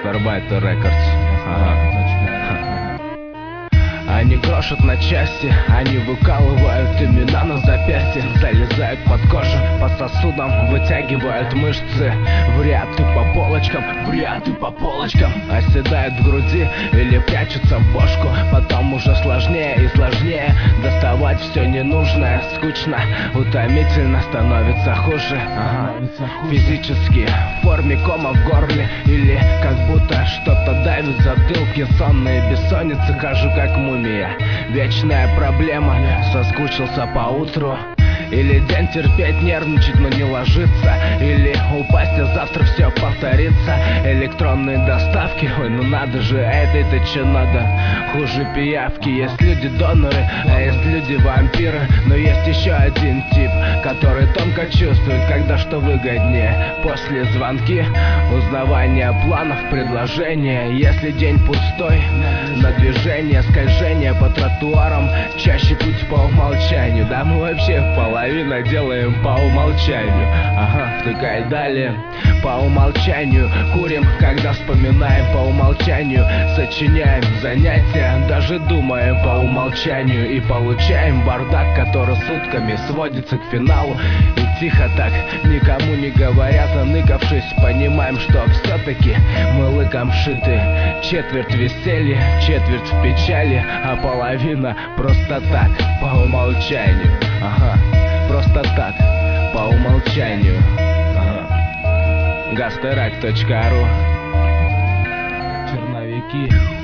Гастарбайтер Рекордс. Они крошат на части, они выкалывают имена на запястье, залезают под кожу, по сосудам вытягивают мышцы в ряд и по полочкам, оседают в груди или прячутся в бошку. Потом уже сложнее и сложнее доставать все ненужное. Скучно, утомительно, становится хуже. Физически, в форме кома в горле, или как будто что-то давит в затылке. Сонные бессонницы, хожу как мумия. Вечная проблема, соскучился по утру. Или день терпеть, нервничать, но не ложиться. Или упасть, а завтра все повторится. Электронные доставки, ой, ну надо же, это че надо? Хуже пиявки. Есть люди-доноры, а есть люди-вампиры. Но есть еще один тип, который тонко чувствует, когда что выгоднее. После звонки, узнавание планов, предложения. Если день пустой, на движение, скольжение по тротуарам, чаще путь по умолчанию. Да мы вообще половина делаем по умолчанию. Втыкай далее. По умолчанию курим, когда вспоминаем. По умолчанию сочиняем занятия, даже думаем по умолчанию. И получаем бардак, который сутками сводится к финалу. И тихо так, никому не говоря, заныкавшись, понимаем, что все-таки мы лыком шиты. Четверть веселья, четверть в печали, а половина просто так, по умолчанию. Просто так, по умолчанию. Gasterakt.ru. Черновики.